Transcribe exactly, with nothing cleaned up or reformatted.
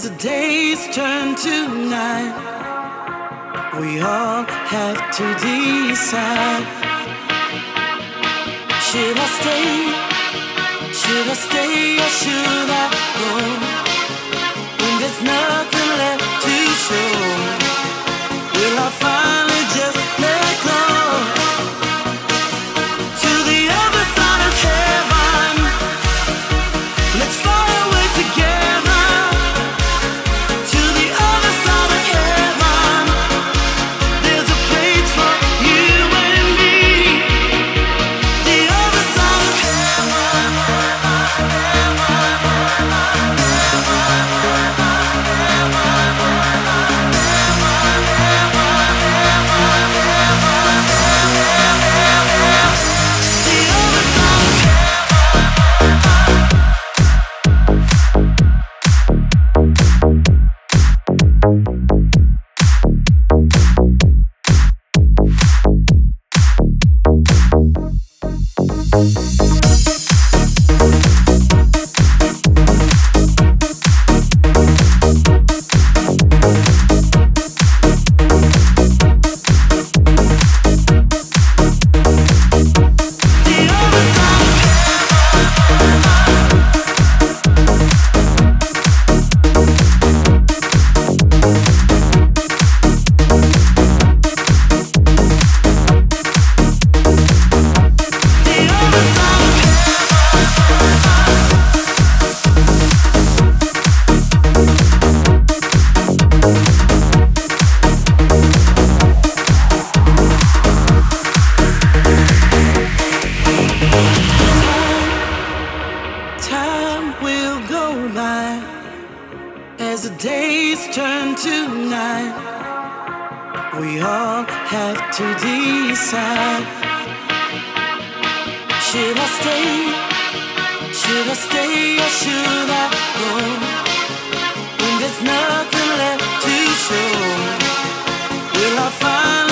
As the days turn to night, we all have to decide. Should I stay? Should I stay or should I go? When there's nothing left to show, will I finally just let go? To the other side of heaven, let's fly away together. To the other side of heaven, there's a place for you and me. The other side of heaven, time will go by as the days turn to night. We all have to decide. Should I stay? Should I stay or should I go? When there's nothing left to show, will I find